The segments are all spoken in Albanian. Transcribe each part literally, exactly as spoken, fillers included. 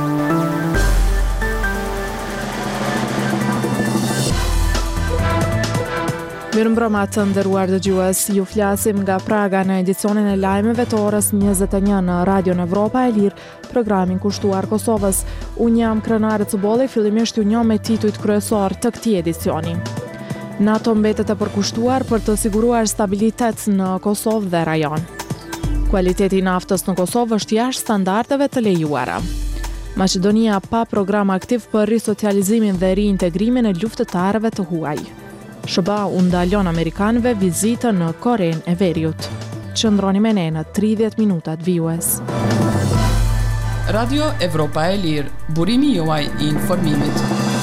Mirëmbrëma të nderuar dëgjues, ju flasim nga Praga në edicionin e lajmeve të orës njëzet e një në Radion Evropa e Lirë, programin kushtuar Kosovës. Unë jam Krenare Cuboli, fillimisht ju njoh me titujt kryesor të këtij edicioni. NATO mbetet e përkushtuar për të siguruar stabilitet në Kosovë dhe rajon. Kualiteti i naftës në Kosovë është jashtë standardeve të lejuara. Maqedonia pa program aktiv për risocializimin dhe riintegrimin e luftëtarëve të huaj. S B A u ndalon amerikanëve vizitën në Korenë e Veriut. Qëndroni me ne në tridhjetë minutat vijues. Radio Evropa e Lirë, burimi juaj i informimit.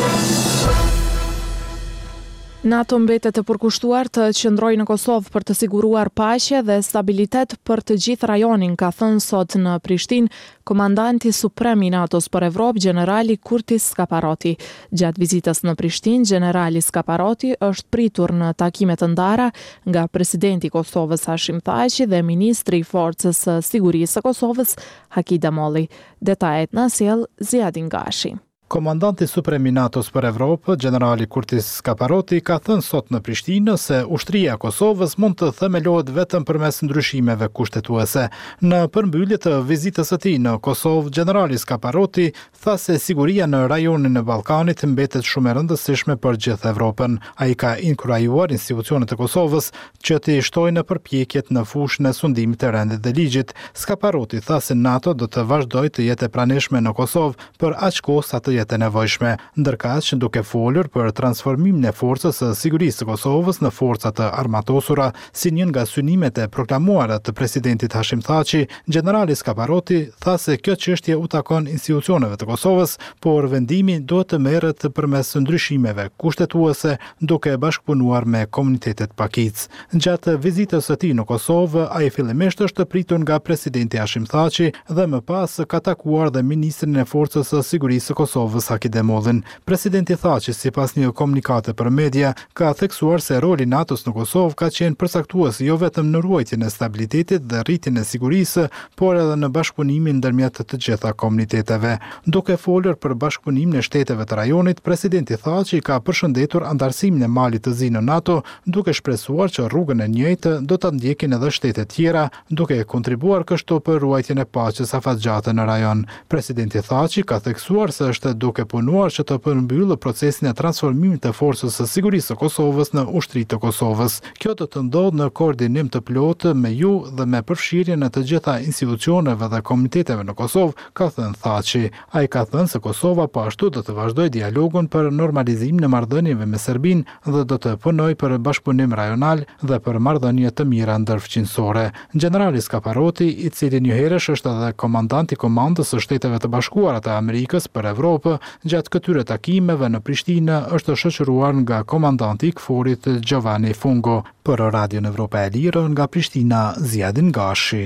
NATO mbetet e përkushtuar të qëndrojë në Kosovë për të siguruar paqe dhe stabilitet për të gjithë rajonin, ka thënë sot në Prishtinë komandanti suprem i NATO-s për Evropë, generali Kurtis Skaparoti. Gjatë vizitës në Prishtinë, generali Skaparoti është pritur në takime të ndara nga presidenti i Kosovës Hashim Thaçi dhe ministri i Forcës së Sigurisë së Kosovës Haki Damolli. Detajet na sjell Ziadin Gashi. Komandanti suprem i NATO-s për Evropë, generali Kurtis Skaparoti, ka thënë sot në Prishtinë se ushtria e Kosovës mund të themelohet vetëm përmes ndryshimeve kushtetuese. Në përmbyllje të vizitës së tij në Kosovë, generali Skaparoti tha se siguria në rajonin e Ballkanit mbetet shumë e rëndësishme për gjithë Evropën. Ai ka inkurajuar institucionet e Kosovës që të shtojnë në përpjekjet në fushën e sundimit të rendit dhe ligjit. Skaparoti tha se NATO do të vazhdojë të jetë e pranishme në Kosovë për aq kohë sa të jetë e nevojshme, ndërkaq që duke folur për transformimin e forcës së sigurisë së Kosovës në forca të armatosura, si një nga synimet e proklamuara të presidentit Hashim Thaçi, generali Skaparoti tha se kjo çështje u takon institucioneve të Kosovës, por vendimi duhet të merret përmes ndryshimeve kushtetuese duke bashkëpunuar me komunitetet pakicë. Gjatë vizitës së tij në Kosovë, ai fillimisht është pritur nga presidenti Hashim Thaçi dhe më pas ka takuar dhe ministrin e forcës së sigurisë së Kosovës Haki Damollin. Presidenti Thaçi, sipas një komunikate për media, ka theksuar se roli NATO-s në Kosovë ka qenë përcaktues jo vetëm në ruajtjen e stabilitetit dhe rritjen e sigurisë, por edhe në bashkëpunimin ndërmjet të gjitha komuniteteve. Duke folur për bashkëpunimin e shteteve të rajonit, presidenti Thaçi ka përshëndetur antarësimin e malit të zi në NATO, duke shpresuar që rrugën e njëjtë do ta ndjekin edhe shtete tjera, duke kontribuar kështu për ruajtjen e paqes afatgjate në rajon. Presidenti Thaçi ka theksuar se është duke punuar që të përmbyllë procesin e transformimit të forcës së sigurisë së Kosovës në ushtri të Kosovës. Kjo do të ndodhë në koordinim të plotë me ju dhe me përfshirjen e të gjitha institucioneve dhe komiteteve në Kosovë, ka thënë Thaçi. Ai ka thënë se Kosova po ashtu do të vazhdojë dialogun për normalizimin e marrëdhënieve me Serbinë dhe do të punojë për bashkëpunim rajonal dhe për marrëdhënie të mira ndërfqinësore. Generali Skaparoti, i cili njëherësh është edhe komandanti komandës së Shteteve të Bashkuara të Amerikës për Evropë, gjatë këtyre takimeve në Prishtinë është shoqëruar nga komandanti i KFOR-it Giovanni Fungo. Për Radion Evropa e Lirë nga Prishtina, Ziadin Gashi.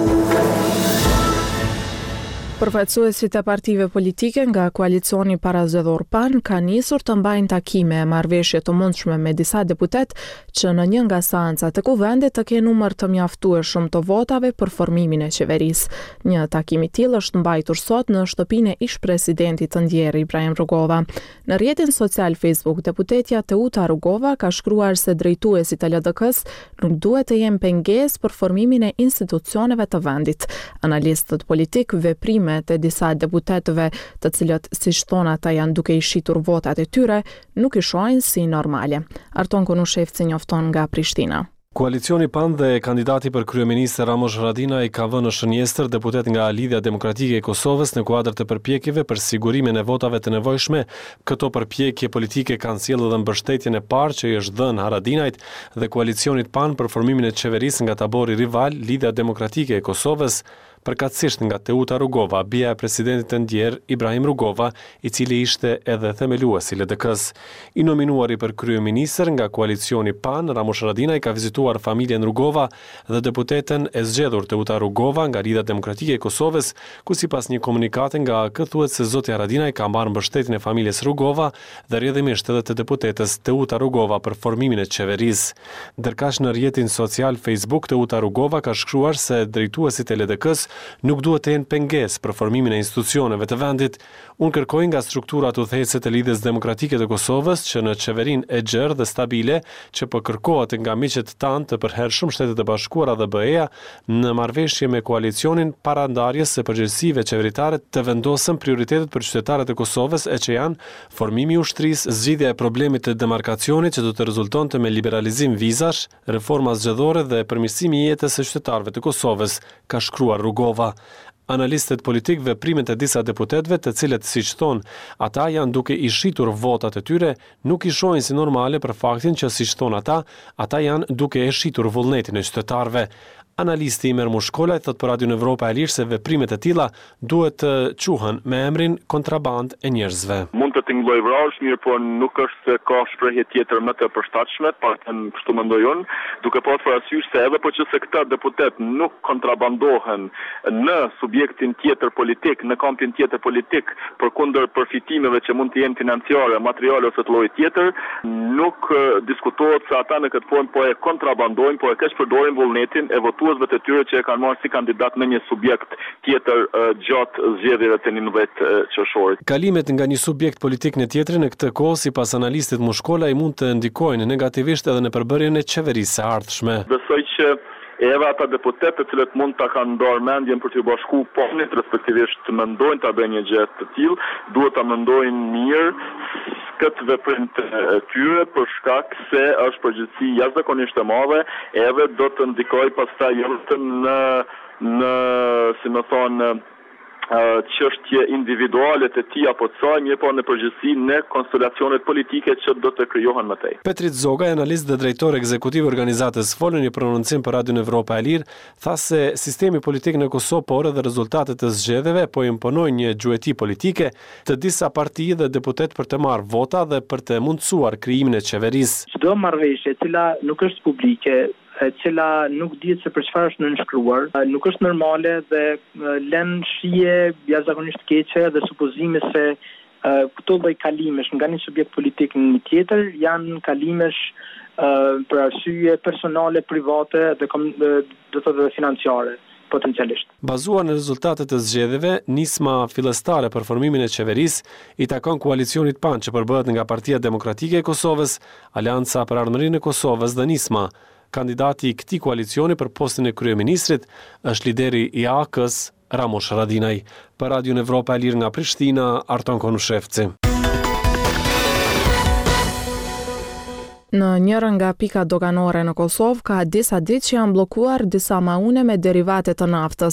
Përfaqësuesit e partive politike nga koalicioni parazgjedhor PAN kanë nisur të mbajnë takime e marrëveshje të mundshme me disa deputet që në një nga seancat e kuvendit të kenë numër të mjaftueshëm të votave për formimin e qeverisë. Një takim i tillë është mbajtur sot në shtëpinë e ish-presidentit të ndjerë Ibrahim Rugova. Në rrjetin social Facebook, deputetja Teuta Rugova ka shkruar se drejtuesit e L D K-s nuk duhet të jenë pengesë për formimin e institucioneve të vendit. Analistët politik veprime të disa deputetëve, të cilët siç thon ata janë duke i shitur votat e tyre, nuk i shohin si normale. Arton Konushevci njofton nga Prishtina. Koalicioni PAN dhe kandidati për kryeministër Ramush Haradinaj ka vënë në shënjestër deputet nga Lidhja Demokratike e Kosovës në kuadër të përpjekjeve për sigurimin e votave të nevojshme. Këto përpjekje politike kanë sjellë edhe mbështetjen e parë që i është dhënë Haradinajt dhe koalicionit PAN për formimin e qeverisë nga tabori rival Lidhja Demokratike e Kosovës, përkatësisht nga Teuta Rugova, bia e presidentit të ndjerë Ibrahim Rugova, i cili ishte edhe themeluesi i L D K-s. I nominuari për kryeministër nga koalicioni PAN, Ramush Haradinaj ka vizituar familjen Rugova dhe deputeten e zgjedhur Teuta Rugova nga Lidhja Demokratike e Kosovës, ku sipas një komunikate nga kë thuhet se zoti Haradinaj ka marrë mbështetjen e familjes Rugova dhe rrjedhimisht edhe të deputetës Teuta Rugova për formimin e qeverisë. Ndërkaq në rrjetin social Facebook, Teuta Rugova ka shkruar se drejtuesit e L D K-s nuk duhet të jenë pengesë për formimin e institucioneve të vendit. Unë kërkoj nga strukturat udhëheqëse të Lidhjes Demokratike të Kosovës që në qeverinë e gjerë dhe stabile që po kërkohet nga miqet tanë të përhershëm Shtetet e Bashkuara dhe B E-ja në marrëveshje me koalicionin para ndarjes së përgjegjësive qeveritare të vendosën prioritetet për qytetarët e Kosovës e që janë formimi i ushtrisë, zgjidhja e problemit të demarkacionit që do të rezultonte me liberalizim vizash, reforma zgjedhore dhe përmirësimi i jetës së qytetarëve të Kosovës, ka shkruar Rugova. Analistët politik veprimet e disa deputetëve të cilët, siç thonë, ata janë duke i shitur votat e tyre, nuk i shohin si normale për faktin që, siç thonë ata, ata janë duke e shitur vullnetin e qytetarëve. Analisti Imer Mushkolaj thot për Radio Evropa e Lirë se veprimet e tilla duhet të quhen me emrin kontraband e njerëzve. Mund të tingëlloj vrasë, mirë po nuk është se ka shprehje tjetër më të përshtatshme, paktën kështu mendoj unë, duke pasur parasysh se edhe po që se këta deputet nuk kontrabandohen në subjektin tjetër politik, në kampin tjetër politik, përkundër përfitimeve që mund të jenë financiare, materiale ose të llojit tjetër, nuk diskutohet se ata në këtë formë po e kontrabandojnë, po e keq përdorin vullnetin e votuesve të tyre që e kanë marrë si kandidat në një subjekt tjetër uh, gjatë zgjedhjeve të njëmbëdhjetë qershorit. Kalimet nga një subjekt politik në tjetrin në këtë kohë, sipas analistit Mushkolaj, mund të ndikojnë negativisht edhe në përbërjen e qeverisë së ardhshme. Besoj që edhe ata deputet të cilët mund ta kanë ndarë mendjen për të bashku punit, respektivisht të mendojnë ta bëjnë një gjë të tillë, duhet ta mendojnë mirë këtë veprim të tyre për shkak se është përgjegjësi jashtëzakonisht e madhe, edhe do të ndikojë pastaj edhe në në si më thonë çështje individuale të tij apo të saj, mirë po në përgjithësi në konstelacionet politike që do të krijohen më tej. Petrit Zoga, analist dhe drejtor ekzekutiv organizatës Folë, një prononcim për Radio Evropa e Lirë, tha se sistemi politik në Kosovë, por edhe rezultatet e zgjedhjeve po imponojnë një gjueti politike të disa parti dhe deputet për të marrë vota dhe për të mundësuar krijimin e qeverisë. Çdo marrëveshje e cila nuk është publike, e cila nuk dihet se për çfarë është nënshkruar, nuk është normale dhe lën shije jashtëzakonisht keqe dhe supozime se uh, këto lloj kalimesh nga një subjekt politik në një tjetër janë kalimesh uh, për arsye personale, private dhe do të thotë financiare. Potencialisht. Bazuar në rezultatet e zgjedhjeve, nisma fillestare për formimin e qeverisë i takon koalicionit PAN që përbëhet nga Partia Demokratike e Kosovës, Alianca për Ardhmërinë e Kosovës dhe Nisma. Kandidati i këtij koalicioni për postin e kryeministrit është lideri i A K-s Ramosh Haradinaj. Për Radio Evropa e Lirë nga Prishtina, Arton Konushevci. Në njërën nga pika doganore në Kosovë, ka disa ditë që janë blokuar disa maune me derivate të naftës.